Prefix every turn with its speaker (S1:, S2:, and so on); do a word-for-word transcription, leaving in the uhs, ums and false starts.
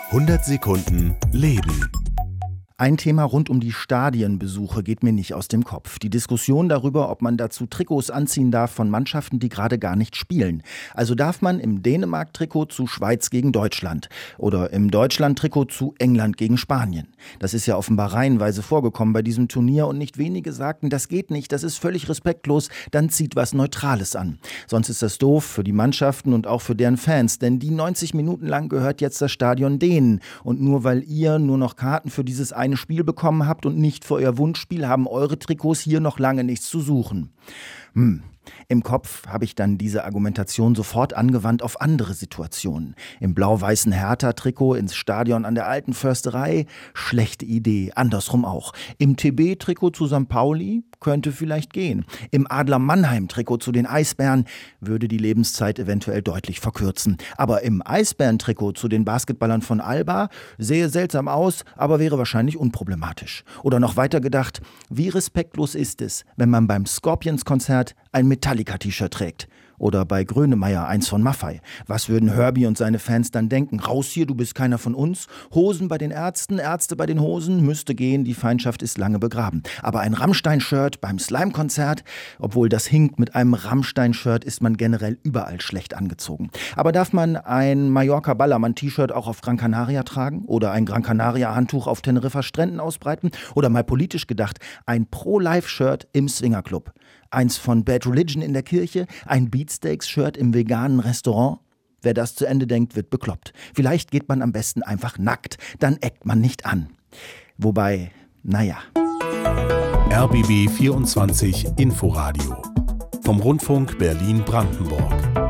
S1: hundert Sekunden Leben.
S2: Ein Thema rund um die Stadienbesuche geht mir nicht aus dem Kopf. Die Diskussion darüber, ob man dazu Trikots anziehen darf von Mannschaften, die gerade gar nicht spielen. Also darf man im Dänemark-Trikot zu Schweiz gegen Deutschland oder im Deutschland-Trikot zu England gegen Spanien. Das ist ja offenbar reihenweise vorgekommen bei diesem Turnier und nicht wenige sagten, das geht nicht, das ist völlig respektlos, dann zieht was Neutrales an. Sonst ist das doof für die Mannschaften und auch für deren Fans, denn die neunzig Minuten lang gehört jetzt das Stadion denen. Und nur weil ihr nur noch Karten für dieses eine Spiel bekommen habt und nicht für euer Wunschspiel, haben eure Trikots hier noch lange nichts zu suchen. Hm. Im Kopf habe ich dann diese Argumentation sofort angewandt auf andere Situationen. Im blau-weißen Hertha-Trikot ins Stadion an der Alten Försterei? Schlechte Idee, andersrum auch. Im T B-Trikot zu Sankt Pauli? Könnte vielleicht gehen. Im Adler-Mannheim-Trikot zu den Eisbären? Würde die Lebenszeit eventuell deutlich verkürzen. Aber im Eisbären-Trikot zu den Basketballern von Alba? Sähe seltsam aus, aber wäre wahrscheinlich unproblematisch. Oder noch weiter gedacht, wie respektlos ist es, wenn man beim Scorpions-Konzert ein Metallica-T-Shirt trägt. Oder bei Grönemeyer eins von Maffay. Was würden Herbie und seine Fans dann denken? Raus hier, du bist keiner von uns. Hosen bei den Ärzten, Ärzte bei den Hosen. Müsste gehen, die Feindschaft ist lange begraben. Aber ein Rammstein-Shirt beim Slime-Konzert? Obwohl das hinkt, mit einem Rammstein-Shirt ist man generell überall schlecht angezogen. Aber darf man ein Mallorca-Ballermann-T-Shirt auch auf Gran Canaria tragen? Oder ein Gran Canaria-Handtuch auf Teneriffa-Stränden ausbreiten? Oder mal politisch gedacht, ein Pro-Life-Shirt im Swingerclub? Eins von Bad Religion in der Kirche, ein Beatsteaks-Shirt im veganen Restaurant? Wer das zu Ende denkt, wird bekloppt. Vielleicht geht man am besten einfach nackt, dann eckt man nicht an. Wobei, naja.
S1: R B B vierundzwanzig Inforadio vom Rundfunk Berlin-Brandenburg.